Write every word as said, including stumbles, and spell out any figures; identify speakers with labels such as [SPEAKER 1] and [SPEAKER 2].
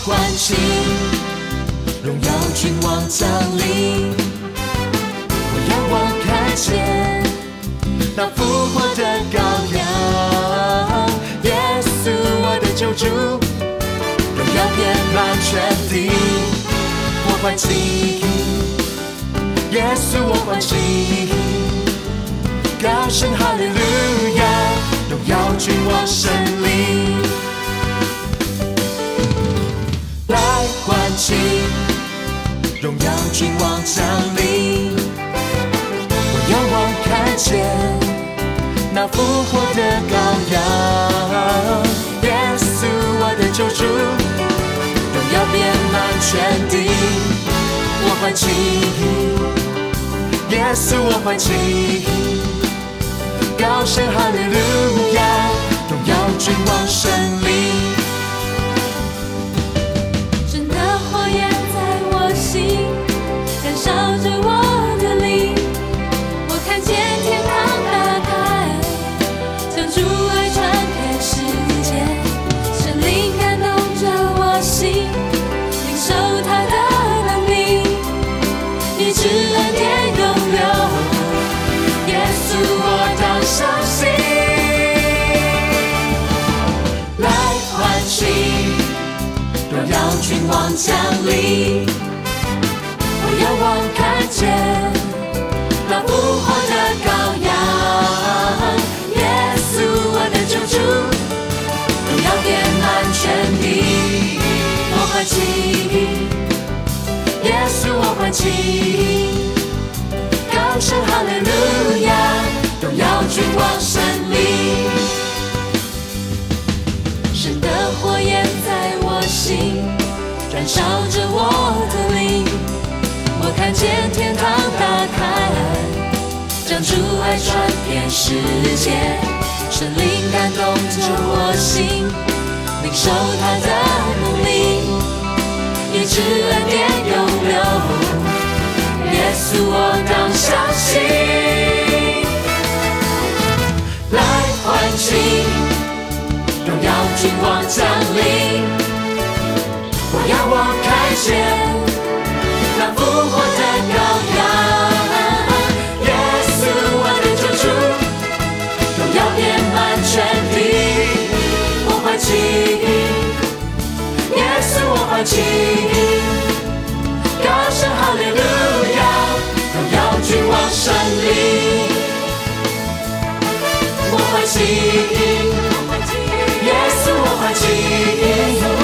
[SPEAKER 1] 欢庆，荣耀君王降临。我仰望看见那复活的羔羊，耶稣我的救主，荣耀遍满全地。我欢庆，耶稣我欢庆，高声哈利路亚，荣耀君王神灵。来欢庆，荣耀君王降临。我仰望看见那复活的羔羊，耶稣我的救主，荣耀遍满全地。我欢庆，耶稣我欢庆，高声哈利路亚，荣耀君王神灵。
[SPEAKER 2] 神的火焰在我心，燃烧着我的灵。我看见天堂打开，将主爱传遍世界。神灵感动着我心，领受他的能力，医治恩典永留。耶稣我当相信，来欢庆，荣耀君王降临。我仰望看见那复活的羔羊，耶稣我的救主，荣耀遍满全地。我欢庆，耶稣我欢庆，高声哈利路亚，荣耀君王神灵。神的火焰在我心，燃烧着我的灵。我看见天堂打开，将主爱传遍世界。神灵感动着我心，领受他的能力，医治恩典永留。耶稣我当相信，来欢庆，荣耀君王降临。我仰望看见那复活的羔羊，耶稣我的救主，荣耀遍满全地。我欢庆，耶稣我欢庆，高声哈利路亚，荣耀君王神灵。我欢庆，耶稣我欢庆，